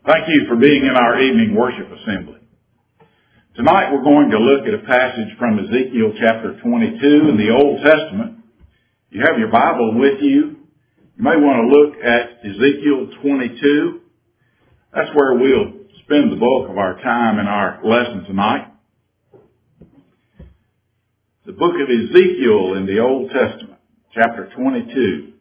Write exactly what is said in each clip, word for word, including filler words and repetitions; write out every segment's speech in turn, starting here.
Thank you for being in our evening worship assembly. Tonight we're going to look at a passage from Ezekiel chapter twenty-two in the Old Testament. You have your Bible with you. You may want to look at Ezekiel twenty-two. That's where we'll spend the bulk of our time in our lesson tonight. The book of Ezekiel in the Old Testament, chapter twenty-two.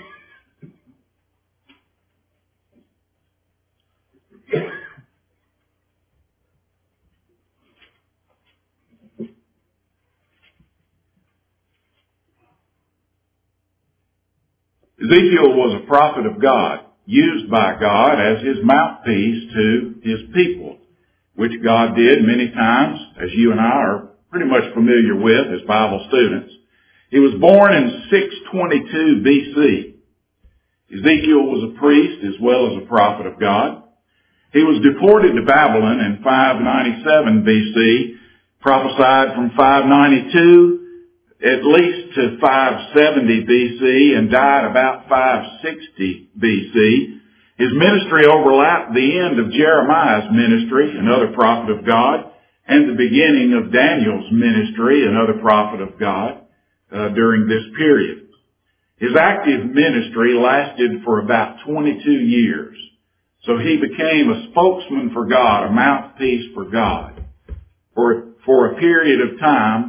Ezekiel was a prophet of God, used by God as his mouthpiece to his people, which God did many times, as you and I are pretty much familiar with as Bible students. He was born in six twenty-two B C. Ezekiel was a priest as well as a prophet of God. He was deported to Babylon in five ninety-seven B C, prophesied from five ninety-two at least to five seventy B C, and died about five sixty B C. His ministry overlapped the end of Jeremiah's ministry, another prophet of God, and the beginning of Daniel's ministry, another prophet of God, uh, during this period. His active ministry lasted for about twenty-two years. So he became a spokesman for God, a mouthpiece for God, for, for a period of time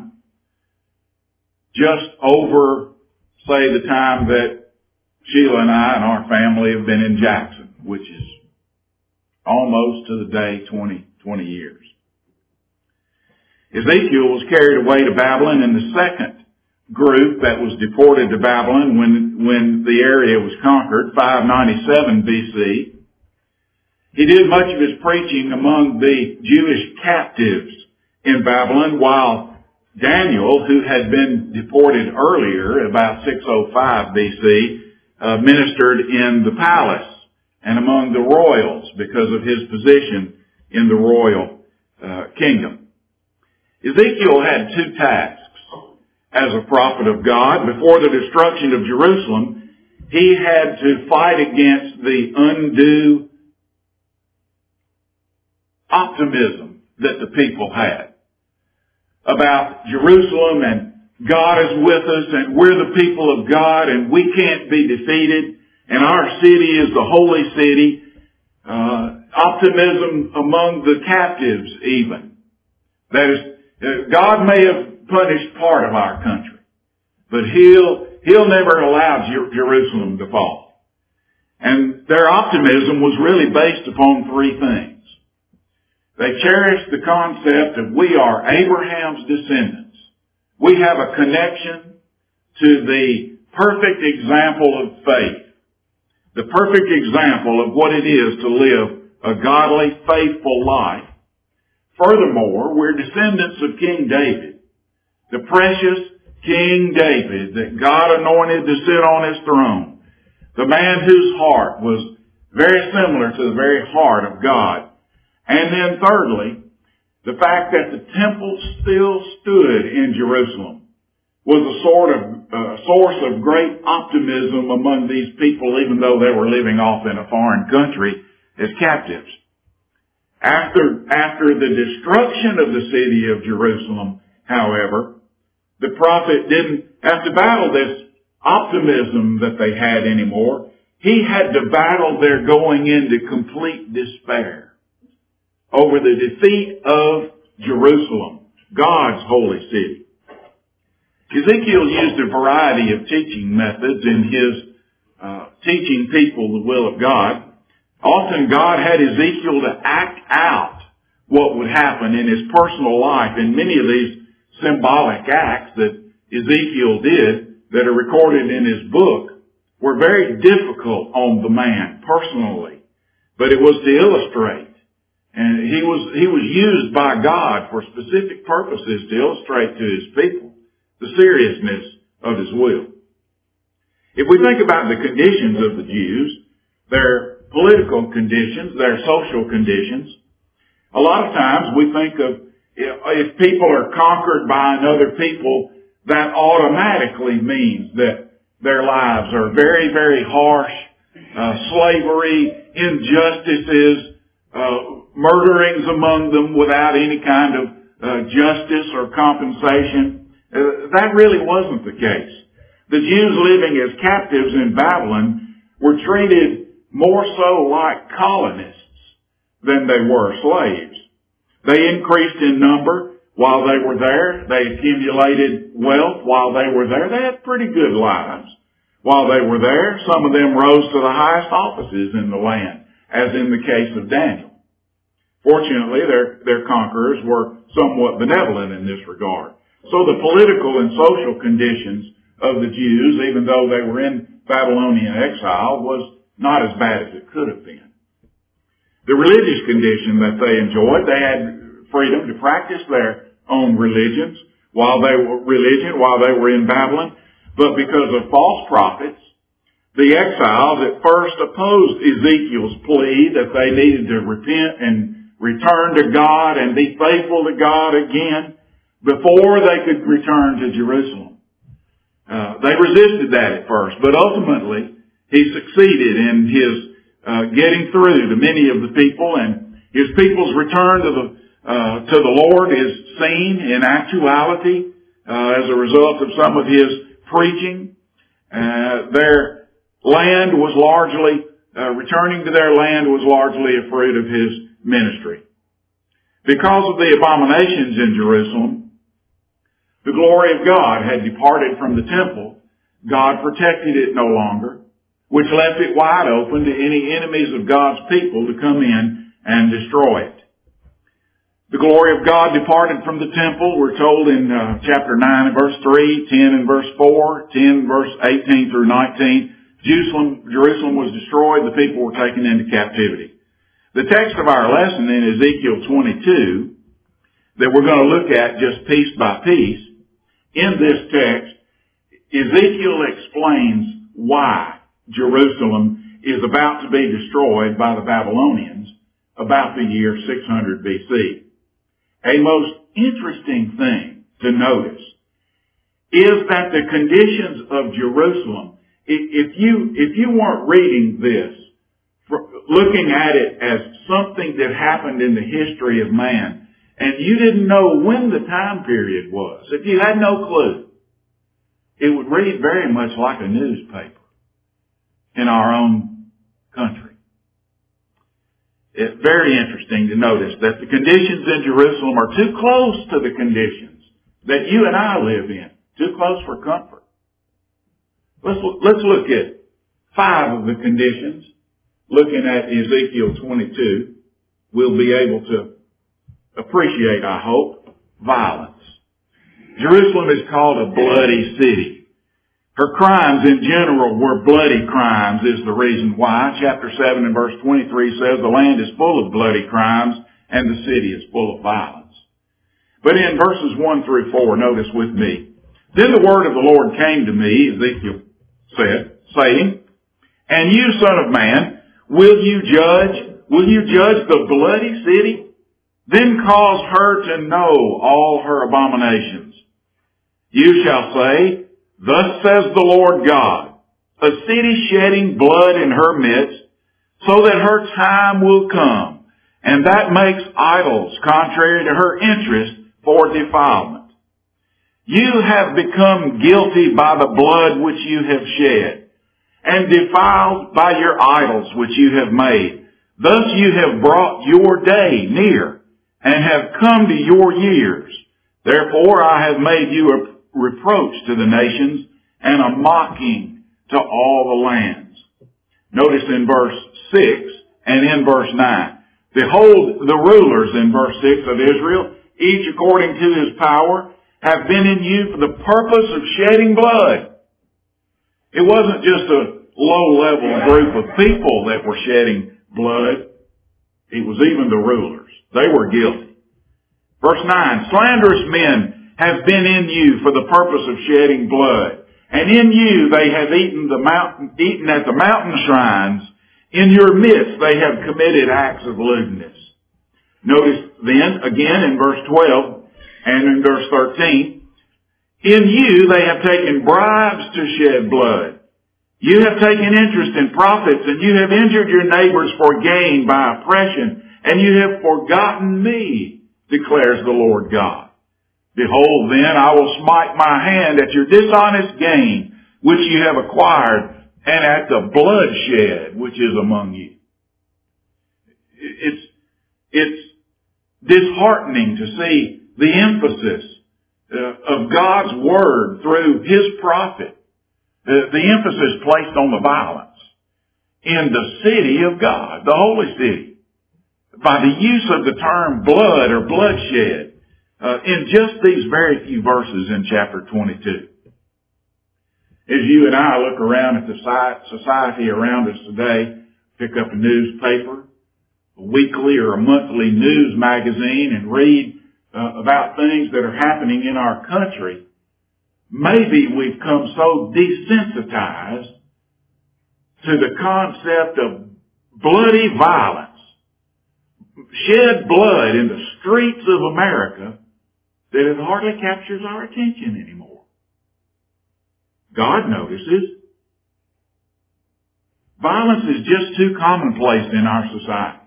just over, say, the time that Sheila and I and our family have been in Jackson, which is almost to the day twenty, twenty years. Ezekiel was carried away to Babylon in the second group that was deported to Babylon when, when the area was conquered, five ninety-seven B C. He did much of his preaching among the Jewish captives in Babylon, while Daniel, who had been deported earlier, about six oh five B C, uh, ministered in the palace and among the royals because of his position in the royal uh, kingdom. Ezekiel had two tasks as a prophet of God. Before the destruction of Jerusalem, he had to fight against the undue optimism that the people had about Jerusalem and God is with us and we're the people of God and we can't be defeated and our city is the holy city. Uh, optimism among the captives even. That is, God may have punished part of our country, but He'll, He'll never allow Jer- Jerusalem to fall. And their optimism was really based upon three things. They cherished the concept of we are Abraham's descendants. We have a connection to the perfect example of faith. The perfect example of what it is to live a godly, faithful life. Furthermore, we're descendants of King David, the precious King David that God anointed to sit on his throne, the man whose heart was very similar to the very heart of God. And then thirdly, the fact that the temple still stood in Jerusalem was a sort of uh, source of great optimism among these people, even though they were living off in a foreign country as captives. After, after the destruction of the city of Jerusalem, however, the prophet didn't have to battle this optimism that they had anymore. He had to battle their going into complete despair over the defeat of Jerusalem, God's holy city. Ezekiel used a variety of teaching methods in his uh, teaching people the will of God. Often God had Ezekiel to act out what would happen in his personal life, and many of these symbolic acts that Ezekiel did that are recorded in his book were very difficult on the man personally, but it was to illustrate. And he was, he was used by God for specific purposes to illustrate to his people the seriousness of his will. If we think about the conditions of the Jews, their political conditions, their social conditions, a lot of times we think of if, if people are conquered by another people, that automatically means that their lives are very, very harsh, uh, slavery, injustices, uh, murderings among them without any kind of uh, justice or compensation. Uh, that really wasn't the case. The Jews living as captives in Babylon were treated more so like colonists than they were slaves. They increased in number while they were there. They accumulated wealth while they were there. They had pretty good lives while they were there. Some of them rose to the highest offices in the land, as in the case of Daniel. Fortunately, their, their conquerors were somewhat benevolent in this regard. So the political and social conditions of the Jews, even though they were in Babylonian exile, was not as bad as it could have been. The religious condition that they enjoyed, they had freedom to practice their own religions while they were religion while they were in Babylon, but because of false prophets, the exiles at first opposed Ezekiel's plea that they needed to repent and return to God and be faithful to God again before they could return to Jerusalem. Uh, they resisted that at first, but ultimately he succeeded in his uh, getting through to many of the people, and his people's return to the uh, to the Lord is seen in actuality uh, as a result of some of his preaching. Uh, their land was largely uh, returning to their land was largely a fruit of his ministry. Because of the abominations in Jerusalem, the glory of God had departed from the temple. God protected it no longer, which left it wide open to any enemies of God's people to come in and destroy it. The glory of God departed from the temple. We're told in uh, chapter nine and verse three, ten and verse four, ten verse eighteen through nineteen. Jerusalem, Jerusalem was destroyed. The people were taken into captivity. The text of our lesson in Ezekiel twenty-two that we're going to look at just piece by piece, in this text, Ezekiel explains why Jerusalem is about to be destroyed by the Babylonians about the year six hundred B C. A most interesting thing to notice is that the conditions of Jerusalem, if you, if you weren't reading this, looking at it as something that happened in the history of man, and you didn't know when the time period was, if you had no clue, it would read very much like a newspaper in our own country. It's very interesting to notice that the conditions in Jerusalem are too close to the conditions that you and I live in, too close for comfort. Let's, let's look at five of the conditions. Looking at Ezekiel twenty-two, we'll be able to appreciate, I hope, violence. Jerusalem is called a bloody city. Her crimes in general were bloody crimes is the reason why. Chapter seven and verse twenty-three says the land is full of bloody crimes and the city is full of violence. But in verses one through four, notice with me, then the word of the Lord came to me, Ezekiel said, saying, and you, son of man, will you judge, will you judge the bloody city? Then cause her to know all her abominations. You shall say, thus says the Lord God, a city shedding blood in her midst, so that her time will come, and that makes idols contrary to her interest for defilement. You have become guilty by the blood which you have shed, and defiled by your idols which you have made. Thus you have brought your day near, and have come to your years. Therefore I have made you a reproach to the nations, and a mocking to all the lands. Notice in verse six and in verse nine. Behold, the rulers in verse six of Israel, each according to his power, have been in you for the purpose of shedding blood. It wasn't just a low-level group of people that were shedding blood. It was even the rulers. They were guilty. Verse nine, slanderous men have been in you for the purpose of shedding blood. And in you they have eaten the mountain, eaten at the mountain shrines. In your midst they have committed acts of lewdness. Notice then, again in verse twelve and in verse thirteen, in you they have taken bribes to shed blood. You have taken interest in profits, and you have injured your neighbors for gain by oppression and you have forgotten me, declares the Lord God. Behold, then I will smite my hand at your dishonest gain, which you have acquired, and at the bloodshed which is among you. It's, it's disheartening to see the emphasis uh, of God's Word through His prophet, uh, the emphasis placed on the violence in the city of God, the holy city, by the use of the term blood or bloodshed uh, in just these very few verses in chapter twenty-two. As you and I look around at the society around us today, pick up a newspaper, a weekly or a monthly news magazine, and read uh, about things that are happening in our country, maybe we've come so desensitized to the concept of bloody violence, shed blood in the streets of America, that it hardly captures our attention anymore. God notices. Violence is just too commonplace in our society.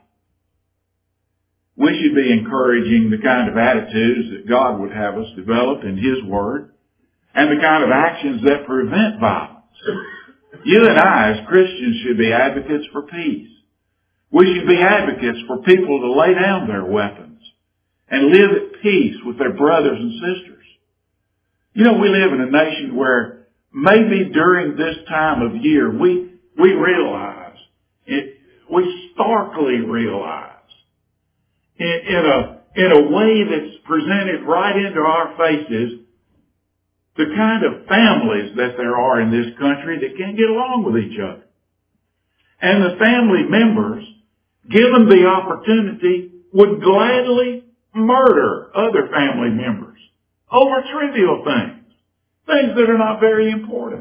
We should be encouraging the kind of attitudes that God would have us develop in His Word, and the kind of actions that prevent violence. You and I, as Christians, should be advocates for peace. We should be advocates for people to lay down their weapons and live at peace with their brothers and sisters. You know, we live in a nation where maybe during this time of year we we realize, it, we starkly realize in, in a in a way that's presented right into our faces the kind of families that there are in this country that can't get along with each other. And the family members, given the opportunity, would gladly murder other family members over trivial things, things that are not very important.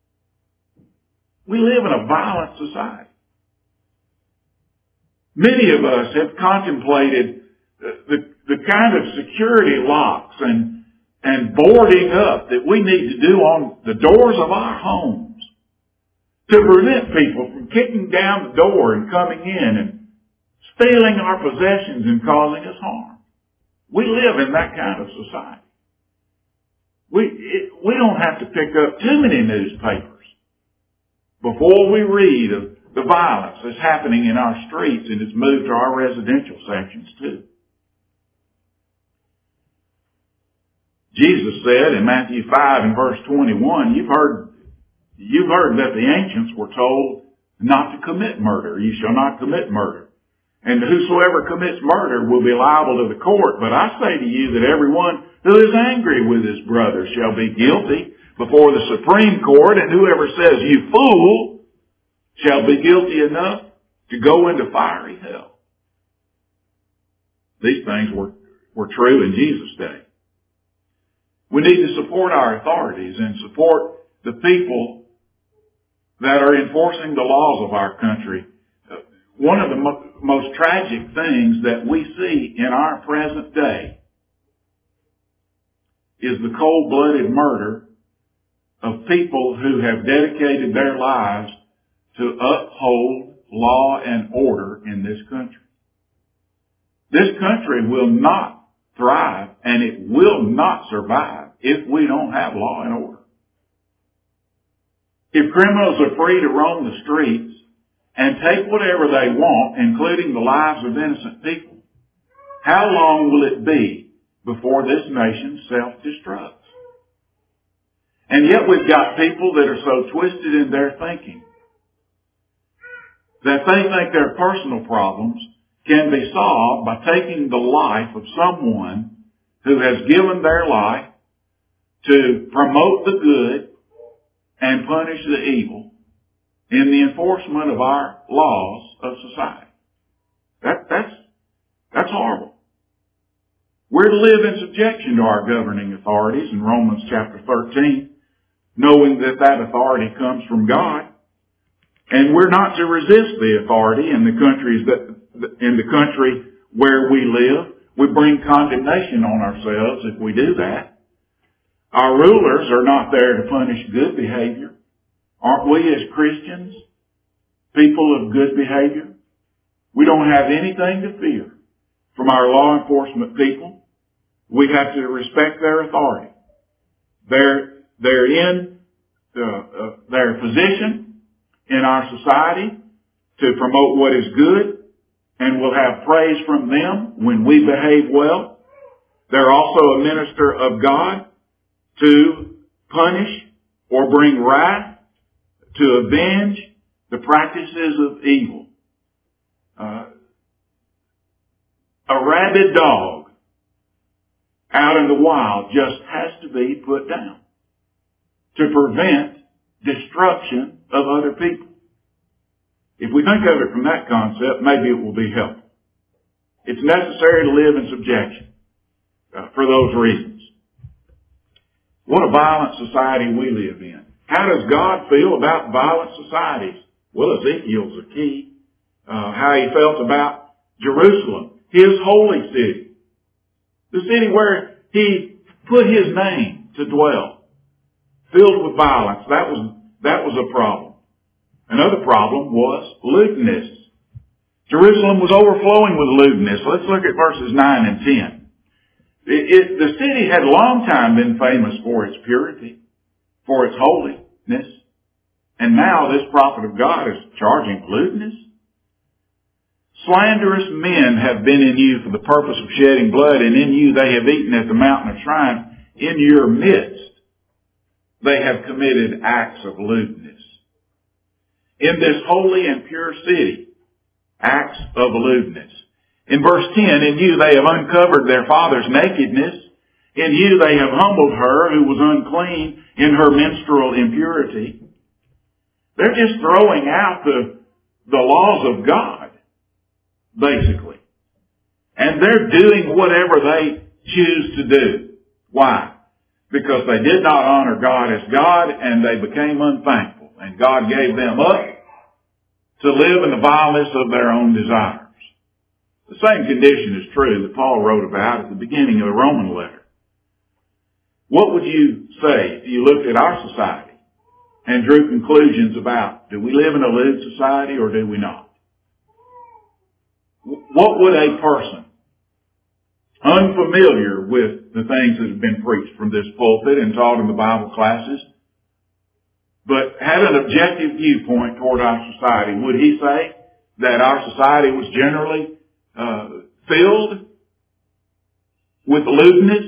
We live in a violent society. Many of us have contemplated the, the, the kind of security locks and and boarding up that we need to do on the doors of our homes to prevent people from kicking down the door and coming in and stealing our possessions and causing us harm. We live in that kind of society. We, it, we don't have to pick up too many newspapers before we read of the violence that's happening in our streets, and it's moved to our residential sections too. Jesus said in Matthew five and verse twenty-one, you've heard, you've heard that the ancients were told not to commit murder. You shall not commit murder. And whosoever commits murder will be liable to the court. But I say to you that everyone who is angry with his brother shall be guilty before the Supreme Court, and whoever says, you fool, shall be guilty enough to go into fiery hell. These things were, were true in Jesus' day. We need to support our authorities and support the people that are enforcing the laws of our country. One of the mo- most tragic things that we see in our present day is the cold-blooded murder of people who have dedicated their lives to uphold law and order in this country. This country will not thrive, and it will not survive if we don't have law and order. If criminals are free to roam the streets and take whatever they want, including the lives of innocent people, how long will it be before this nation self-destructs? And yet we've got people that are so twisted in their thinking that they think their personal problems can be solved by taking the life of someone who has given their life to promote the good and punish the evil in the enforcement of our laws of society. That, that's, that's horrible. We're to live in subjection to our governing authorities in Romans chapter thirteen, knowing that that authority comes from God. And we're not to resist the authority in the countries that, in the country where we live. We bring condemnation on ourselves if we do that. Our rulers are not there to punish good behavior. Aren't we as Christians people of good behavior? We don't have anything to fear from our law enforcement people. We have to respect their authority. They're, they're in the, uh, their position in our society to promote what is good, and we'll have praise from them when we behave well. They're also a minister of God to punish or bring wrath, to avenge the practices of evil. Uh, a rabid dog out in the wild just has to be put down to prevent destruction of other people. If we think of it from that concept, maybe it will be helpful. It's necessary to live in subjection uh, for those reasons. What a violent society we live in. How does God feel about violent societies? Well, Ezekiel's a key. Uh, how he felt about Jerusalem, his holy city. The city where he put his name to dwell. Filled with violence. That was, that was a problem. Another problem was lewdness. Jerusalem was overflowing with lewdness. Let's look at verses nine and ten. It, it, the city had a long time been famous for its purity, for its holiness. And now this prophet of God is charging lewdness. Slanderous men have been in you for the purpose of shedding blood, and in you they have eaten at the mountain of shrine. In your midst they have committed acts of lewdness. In this holy and pure city, acts of lewdness. In verse ten, in you they have uncovered their father's nakedness. In you they have humbled her who was unclean in her menstrual impurity. They're just throwing out the, the laws of God, basically. And they're doing whatever they choose to do. Why? Because they did not honor God as God, and they became unthankful. And God gave them up to live in the vileness of their own desires. The same condition is true that Paul wrote about at the beginning of the Roman letter. What would you say if you looked at our society and drew conclusions about, do we live in a lewd society or do we not? What would a person unfamiliar with the things that have been preached from this pulpit and taught in the Bible classes, but had an objective viewpoint toward our society, would he say that our society was generally uh, filled with lewdness,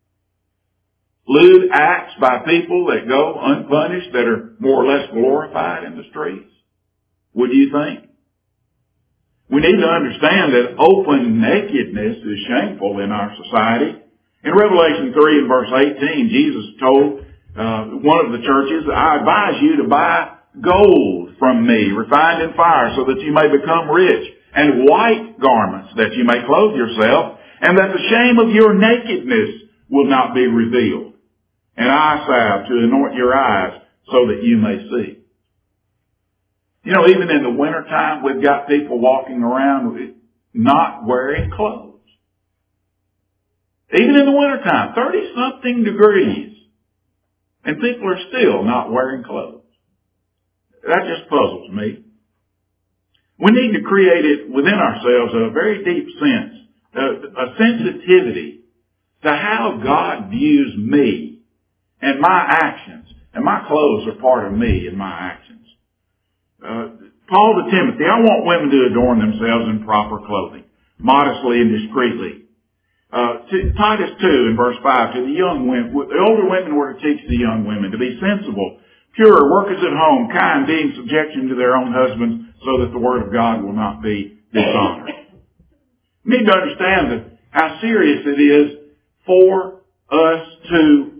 lewd acts by people that go unpunished, that are more or less glorified in the streets? Would you think? We need to understand that open nakedness is shameful in our society. In Revelation three and verse eighteen, Jesus told uh, one of the churches, I advise you to buy gold from me, refined in fire, so that you may become rich, and white garments, that you may clothe yourself, and that the shame of your nakedness will not be revealed, and eye salve to anoint your eyes, so that you may see. You know, even in the wintertime, we've got people walking around not wearing clothes. Even in the wintertime, thirty-something degrees, and people are still not wearing clothes. That just puzzles me. We need to create it within ourselves a very deep sense, a, a sensitivity to how God views me and my actions. And my clothes are part of me and my actions. Uh, Paul to Timothy, I want women to adorn themselves in proper clothing, modestly and discreetly. Uh, to Titus two in verse five, to the young women, the older women were to teach the young women to be sensible, pure, workers at home, kind, being subjection to their own husbands, so that the word of God will not be dishonored. We need to understand that how serious it is for us to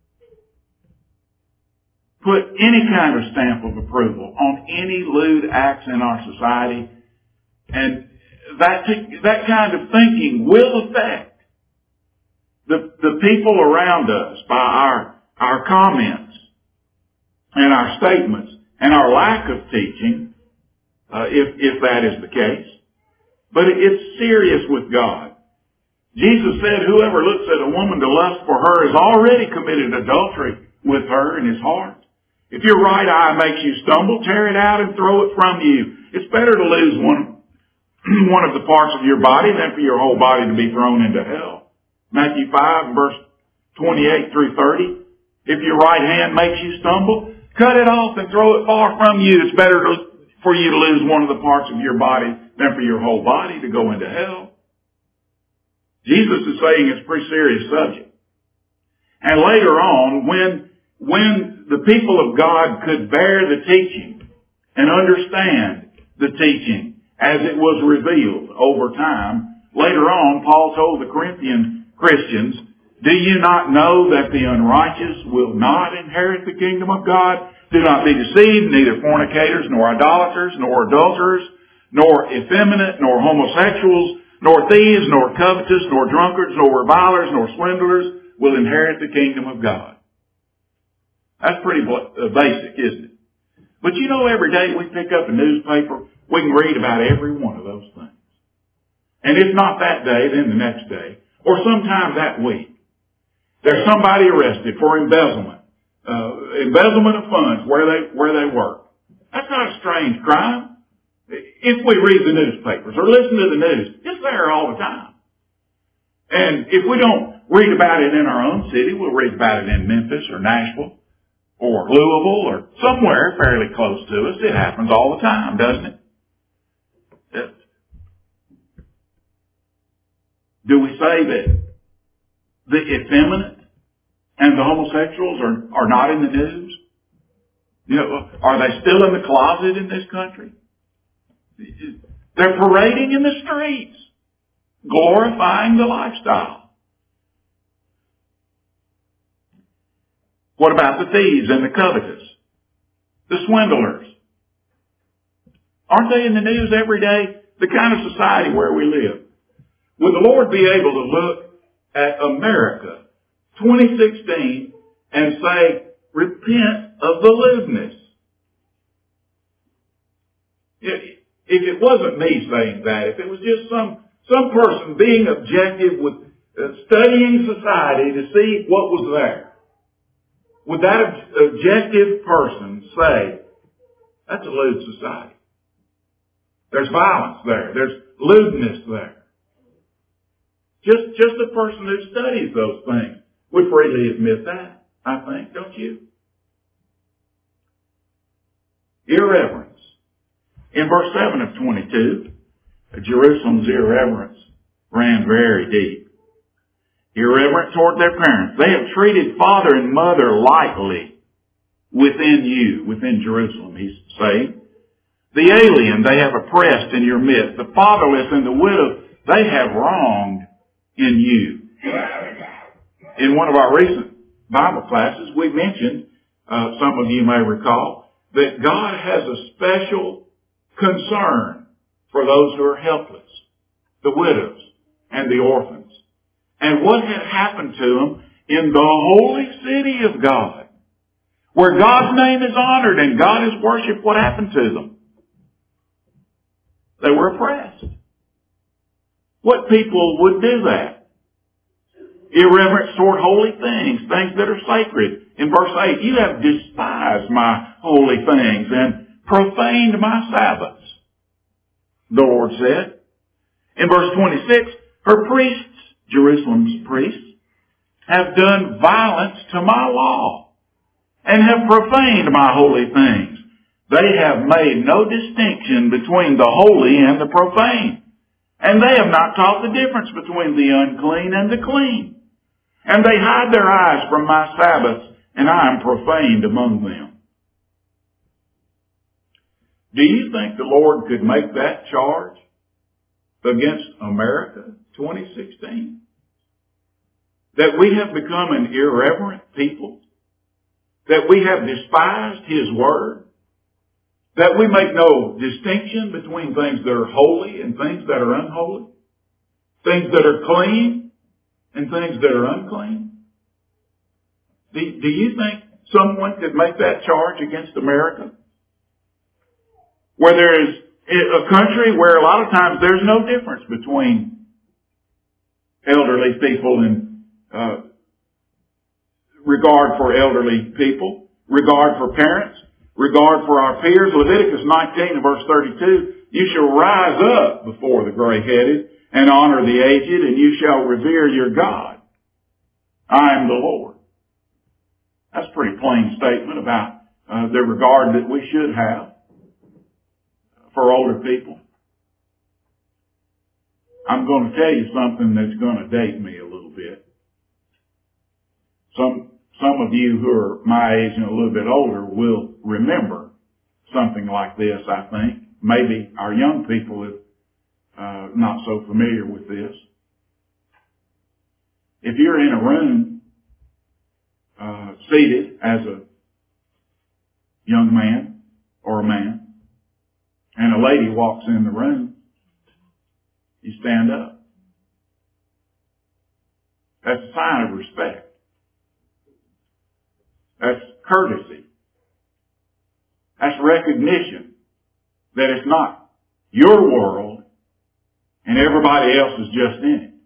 put any kind of stamp of approval on any lewd acts in our society, and that that kind of thinking will affect the the people around us by our our comments and our statements and our lack of teaching, uh, if if that is the case. But it's serious with God. Jesus said, "Whoever looks at a woman to lust for her has already committed adultery with her in his heart. If your right eye makes you stumble, tear it out and throw it from you. It's better to lose one one of the parts of your body than for your whole body to be thrown into hell. Matthew five, verse twenty-eight through thirty. If your right hand makes you stumble, cut it off and throw it far from you. It's better to, for you to lose one of the parts of your body than for your whole body to go into hell. Jesus is saying it's a pretty serious subject. And later on, when, when the people of God could bear the teaching and understand the teaching as it was revealed over time, later on, Paul told the Corinthian Christians, do you not know that the unrighteous will not inherit the kingdom of God? Do not be deceived, neither fornicators, nor idolaters, nor adulterers, nor effeminate, nor homosexuals, nor thieves, nor covetous, nor drunkards, nor revilers, nor swindlers will inherit the kingdom of God. That's pretty basic, isn't it? But you know, every day we pick up a newspaper, we can read about every one of those things. And if not that day, then the next day, or sometime that week. There's somebody arrested for embezzlement, uh, embezzlement of funds where they, where they work. That's not a strange crime. If we read the newspapers or listen to the news, it's there all the time. And if we don't read about it in our own city, we'll read about it in Memphis or Nashville or Louisville or somewhere fairly close to us. It happens all the time, doesn't it? It do we say that the effeminate and the homosexuals are, are not in the news? You know, are they still in the closet in this country? They're parading in the streets, glorifying the lifestyle. What about the thieves and the covetous? The swindlers? Aren't they in the news every day? The kind of society where we live. Would the Lord be able to look at America twenty sixteen and say, repent of the lewdness? If it wasn't me saying that, if it was just some, some person being objective with uh, studying society to see what was there, would that ob- objective person say, that's a lewd society? There's violence there. There's lewdness there. Just, just a person who studies those things would freely admit that, I think, don't you? Irreverence. In verse seven of twenty-two, Jerusalem's irreverence ran very deep. Irreverent toward their parents. They have treated father and mother lightly within you, within Jerusalem, he's saying. The alien they have oppressed in your midst. The fatherless and the widow they have wronged in you. In one of our recent Bible classes, we mentioned, uh, some of you may recall, that God has a special concern for those who are helpless, the widows and the orphans. And what had happened to them in the holy city of God, where God's name is honored and God is worshipped, what happened to them? They were oppressed. What people would do that? Irreverent toward holy things, things that are sacred. In verse eight, you have despised my holy things and profaned my Sabbaths, the Lord said. In verse twenty-six, her priests, Jerusalem's priests, have done violence to my law and have profaned my holy things. They have made no distinction between the holy and the profane. And they have not taught the difference between the unclean and the clean. And they hide their eyes from my Sabbaths, and I am profaned among them. Do you think the Lord could make that charge against America twenty sixteen? That we have become an irreverent people? That we have despised His Word? That we make no distinction between things that are holy and things that are unholy? Things that are clean and things that are unclean? Do, do you think someone could make that charge against America? Where there is a country where a lot of times there's no difference between elderly people and uh, regard for elderly people, regard for parents, regard for our peers. Leviticus nineteen and verse thirty-two You shall rise up before the gray-headed and honor the aged, and you shall revere your God. I am the Lord. That's a pretty plain statement about uh, the regard that we should have for older people. I'm going to tell you something that's going to date me a little bit. Some, some of you who are my age and a little bit older will remember something like this, I think. Maybe our young people are uh, not so familiar with this. If you're in a room, uh, seated as a young man or a man, and a lady walks in the room, you stand up. That's a sign of respect. That's courtesy. That's recognition that it's not your world and everybody else is just in it.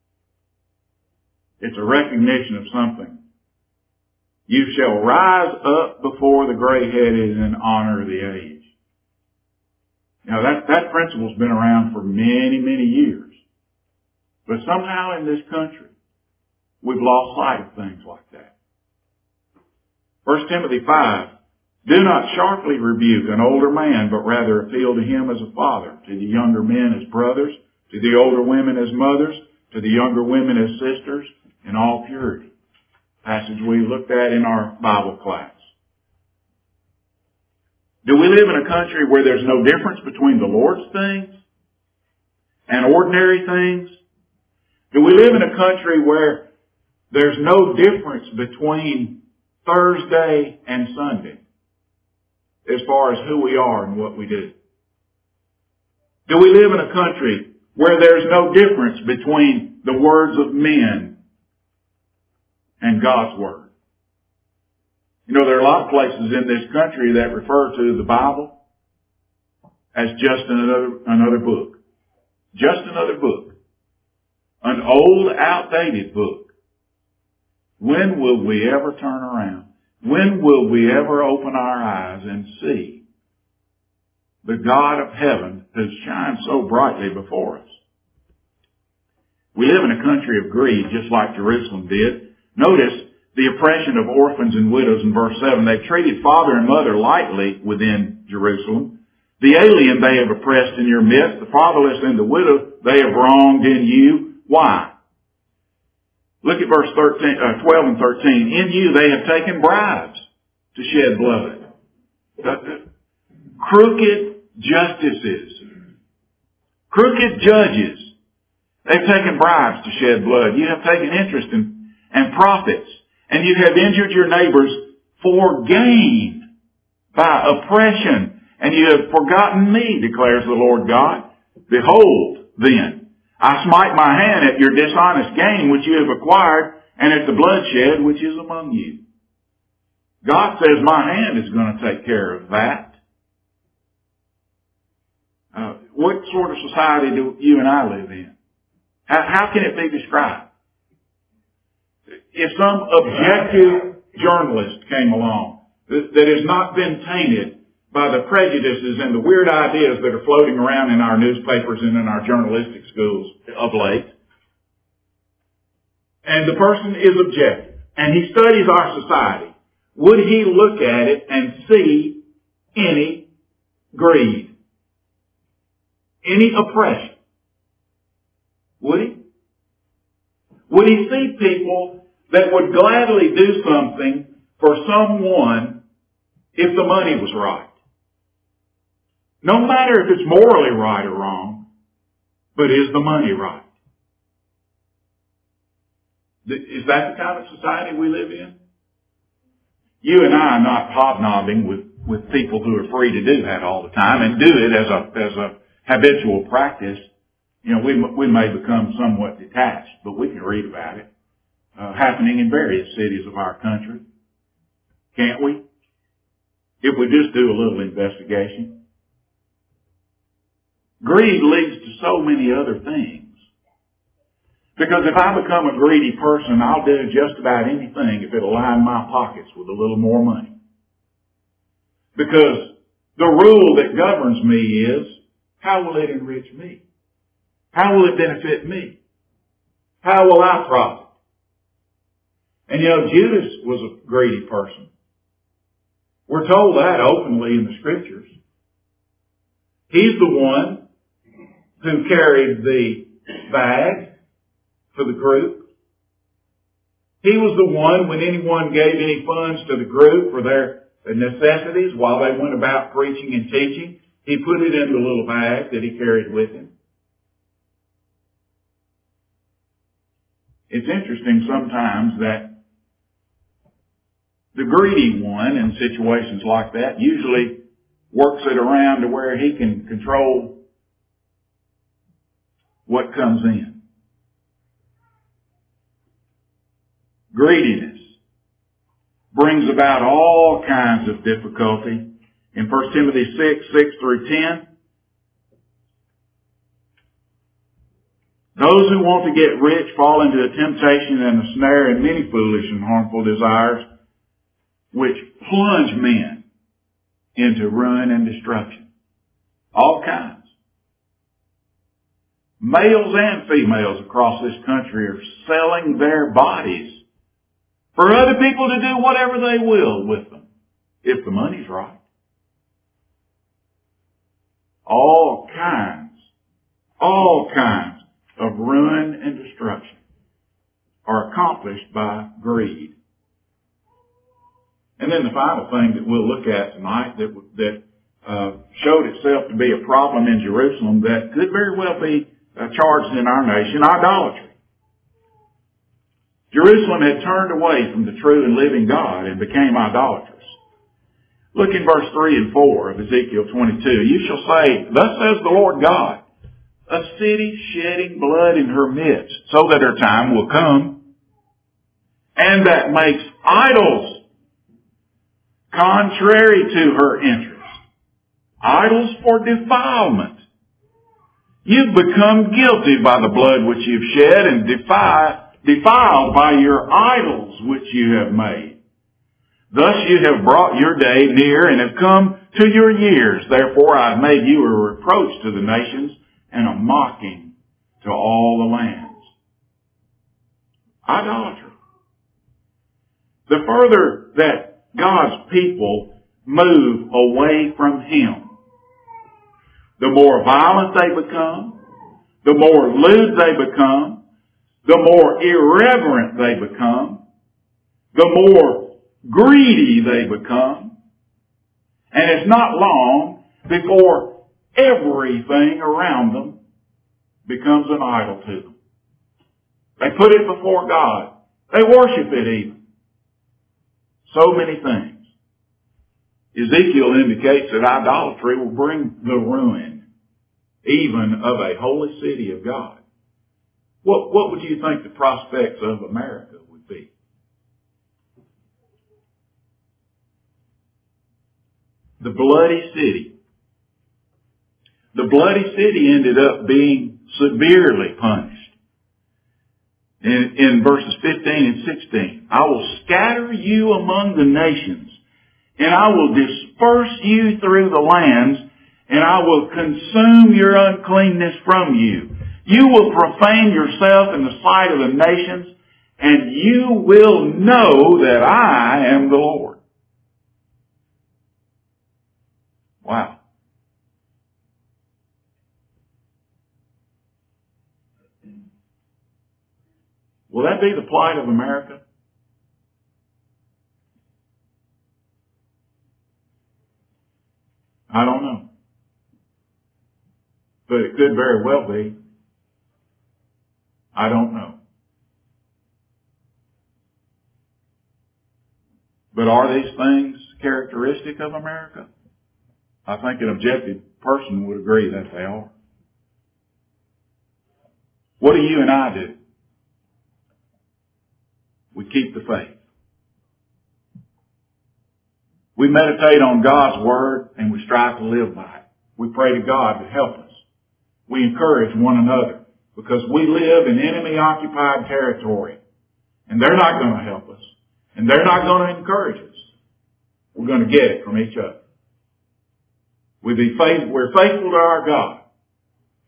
It's a recognition of something. You shall rise up before the gray-headed and honor the aged. Now that, that principle's been around for many, many years. But somehow in this country, we've lost sight of things like that. First Timothy five, do not sharply rebuke an older man, but rather appeal to him as a father, to the younger men as brothers, to the older women as mothers, to the younger women as sisters, in all purity. Passage we looked at in our Bible class. Do we live in a country where there's no difference between the Lord's things and ordinary things? Do we live in a country where there's no difference between Thursday and Sunday as far as who we are and what we do? Do we live in a country where there's no difference between the words of men and God's Word? You know, there are a lot of places in this country that refer to the Bible as just another, another book. Just another book. An old, outdated book. When will we ever turn around? When will we ever open our eyes and see the God of heaven who shines so brightly before us? We live in a country of greed, just like Jerusalem did. Notice the oppression of orphans and widows in verse seven. They treated father and mother lightly within Jerusalem. The alien they have oppressed in your midst, the fatherless and the widow they have wronged in you. Why? Look at verse thirteen, uh, twelve and thirteen. In you they have taken bribes to shed blood. Uh, crooked justices. Crooked judges. They've taken bribes to shed blood. You have taken interest in and profits. And you have injured your neighbors for gain by oppression. And you have forgotten me, declares the Lord God. Behold, then, I smite my hand at your dishonest gain which you have acquired, and at the bloodshed which is among you. God says my hand is going to take care of that. Uh, what sort of society do you and I live in? How, how can it be described? If some objective journalist came along that, that has not been tainted by the prejudices and the weird ideas that are floating around in our newspapers and in our journalistic schools of late, and the person is objective, and he studies our society, would he look at it and see any greed? Any oppression? Would he? Would he see people that would gladly do something for someone if the money was right? No matter if it's morally right or wrong, but is the money right? Is that the kind of society we live in? You and I are not hobnobbing with, with people who are free to do that all the time and do it as a, as a habitual practice. You know, we, we may become somewhat detached, but we can read about it. Uh, happening in various cities of our country. Can't we? If we just do a little investigation. Greed leads to so many other things. Because if I become a greedy person, I'll do just about anything if it'll line my pockets with a little more money. Because the rule that governs me is, how will it enrich me? How will it benefit me? How will I profit? And you know, Judas was a greedy person. We're told that openly in the Scriptures. He's the one who carried the bag for the group. He was the one, when anyone gave any funds to the group for their necessities while they went about preaching and teaching, he put it in the little bag that he carried with him. It's interesting sometimes that the greedy one in situations like that usually works it around to where he can control what comes in. Greediness brings about all kinds of difficulty. In First Timothy six, six through ten, those who want to get rich fall into a temptation and a snare and many foolish and harmful desires, which plunge men into ruin and destruction. All kinds. Males and females across this country are selling their bodies for other people to do whatever they will with them, if the money's right. All kinds, all kinds of ruin and destruction are accomplished by greed. And then the final thing that we'll look at tonight that, that uh, showed itself to be a problem in Jerusalem that could very well be uh, charged in our nation, idolatry. Jerusalem had turned away from the true and living God and became idolatrous. Look in verse three and four of Ezekiel twenty-two. You shall say, thus says the Lord God, a city shedding blood in her midst, so that her time will come, and that makes idols contrary to her interests, idols for defilement. You've become guilty by the blood which you've shed and defy, defiled by your idols which you have made. Thus you have brought your day near and have come to your years. Therefore I have made you a reproach to the nations and a mocking to all the lands. Idolatry. The further that God's people move away from Him, the more violent they become, the more lewd they become, the more irreverent they become, the more greedy they become, and it's not long before everything around them becomes an idol to them. They put it before God. They worship it even. So many things. Ezekiel indicates that idolatry will bring the ruin even of a holy city of God. What, what would you think the prospects of America would be? The bloody city. The bloody city ended up being severely punished. In, in verses fifteen and sixteen, I will scatter you among the nations, and I will disperse you through the lands, and I will consume your uncleanness from you. You will profane yourself in the sight of the nations, and you will know that I am the Lord. Wow. Will that be the plight of America? I don't know. But it could very well be. I don't know. But are these things characteristic of America? I think an objective person would agree that they are. What do you and I do? We keep the faith. We meditate on God's Word and we strive to live by it. We pray to God to help us. We encourage one another because we live in enemy-occupied territory. And they're not going to help us. And they're not going to encourage us. We're going to get it from each other. We be faith, we're faithful to our God.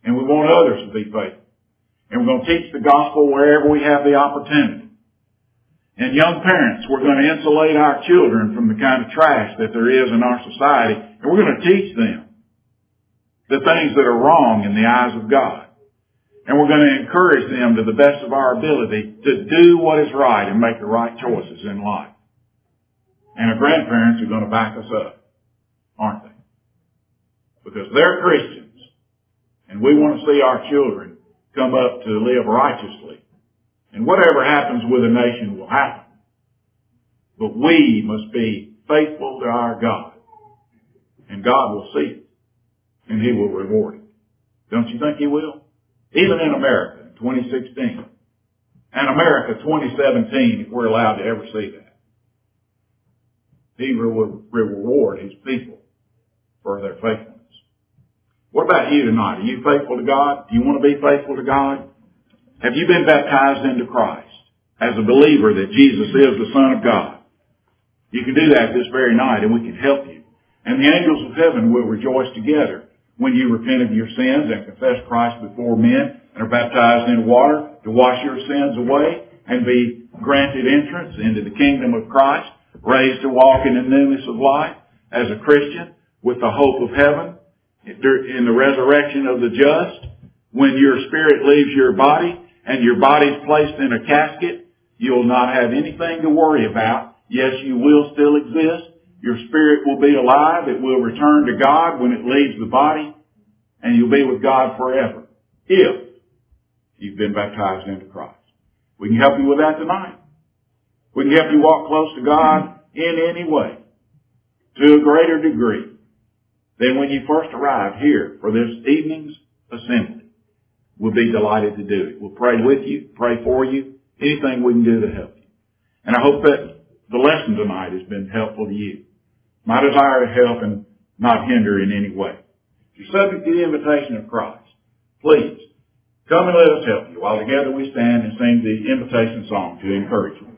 And we want others to be faithful. And we're going to teach the gospel wherever we have the opportunity. And young parents, we're going to insulate our children from the kind of trash that there is in our society. And we're going to teach them the things that are wrong in the eyes of God. And we're going to encourage them to the best of our ability to do what is right and make the right choices in life. And our grandparents are going to back us up, aren't they? Because they're Christians. And we want to see our children come up to live righteously. And whatever happens with a nation will happen. But we must be faithful to our God. And God will see it. And He will reward it. Don't you think He will? Even in America in twenty sixteen. And America twenty seventeen, if we're allowed to ever see that. He will reward His people for their faithfulness. What about you tonight? Are you faithful to God? Do you want to be faithful to God? Have you been baptized into Christ as a believer that Jesus is the Son of God? You can do that this very night and we can help you. And the angels of heaven will rejoice together when you repent of your sins and confess Christ before men and are baptized in water to wash your sins away and be granted entrance into the kingdom of Christ, raised to walk in the newness of life as a Christian with the hope of heaven. In the resurrection of the just, when your spirit leaves your body and your body's placed in a casket, you'll not have anything to worry about. Yes, you will still exist. Your spirit will be alive. It will return to God when it leaves the body, and you'll be with God forever if you've been baptized into Christ. We can help you with that tonight. We can help you walk close to God in any way, to a greater degree than when you first arrived here for this evening's assembly. We'll be delighted to do it. We'll pray with you, pray for you, anything we can do to help you. And I hope that the lesson tonight has been helpful to you. My desire to help and not hinder in any way. If you're subject to the invitation of Christ, please come and let us help you while together we stand and sing the invitation song to encourage you.